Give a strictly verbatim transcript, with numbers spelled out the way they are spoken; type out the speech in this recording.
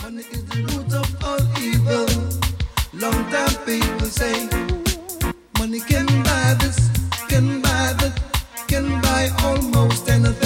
Money is the root of all evil. Long time people say, money can buy this, can buy that, can buy almost anything.